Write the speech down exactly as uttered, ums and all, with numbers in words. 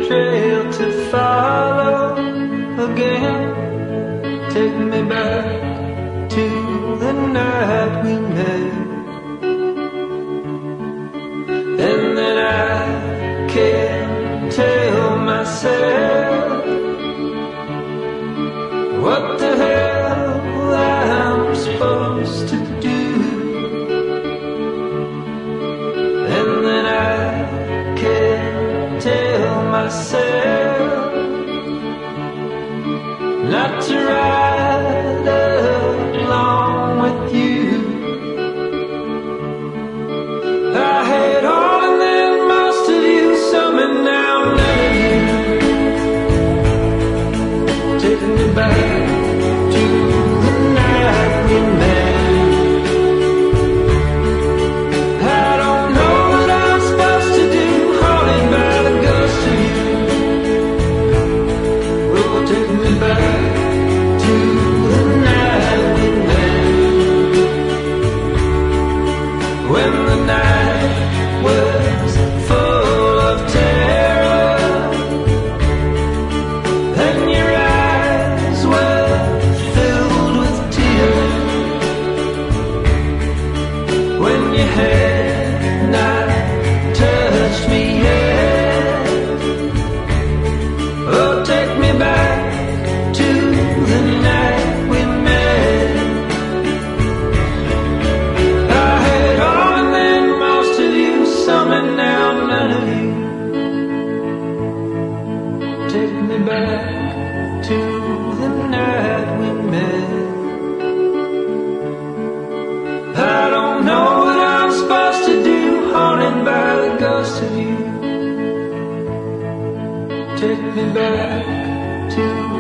trail to follow again. Take me back to the night we met. And then I can't tell myself what the hell I'm supposed to do. And then I can't tell myself not to ride along with you. I had all and then most of you, some and now none of you. Take me back to the night we met. I don't know what I'm supposed to do, haunted by the ghost of you. Oh, take me back to the night we met. When the night was full of terror and your eyes were filled with tears. When your hand not touched me yet. Oh, take me back to the night we met. I had all and then most of you, some and now none of you. Take me back to the night we met. I don't know what I'm supposed to do, haunted by the ghost of you. Take me back to